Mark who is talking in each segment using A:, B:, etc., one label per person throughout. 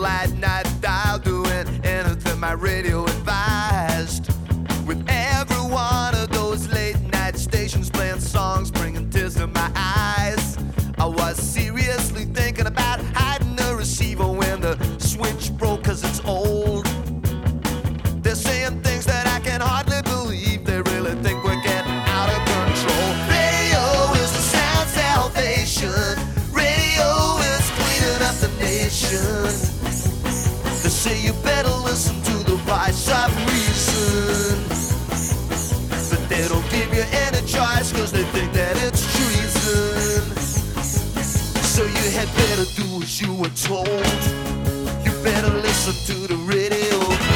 A: late night dial, doing anything my radio advised. With every one of those late night stations playing songs, bringing tears to my eyes, I was seriously thinking about hiding the receiver when the switch broke, 'cause it's old. They're saying things that I can hardly believe. They really think we're getting out of control. Radio is the sound salvation. Radio is cleaning up the nation. They say you better listen to the voice of reason, but they don't give you any choice, 'cause they think that it's treason. So you had better do as you were told. You better listen to the radio.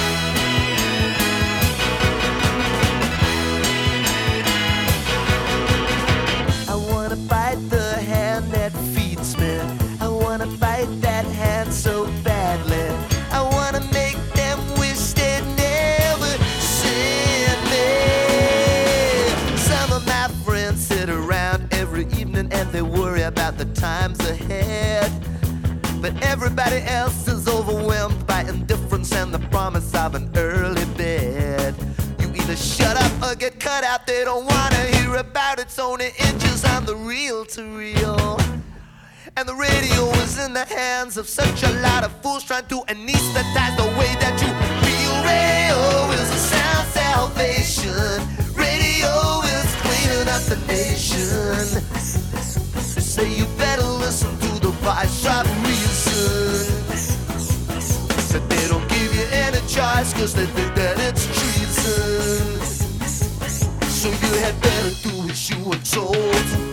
A: I wanna bite the hand that feeds me. I wanna bite that hand so badly. I wanna make them wish they'd never seen me. Some of my friends sit around every evening and they worry about the times ahead, but everybody else is overwhelmed by indifference and the promise of an early bed. You either shut up or get cut out. They don't wanna hear about it's only inches on the reel-to-reel. And the radio is in the hands of such a lot of fools trying to anesthetize the way that you feel. Radio is a sound salvation. Radio is cleaning up the nation. They say you better listen to the voice of reason, but they don't give you any choice, 'cause they think that it's treason. So you had better do as you were told.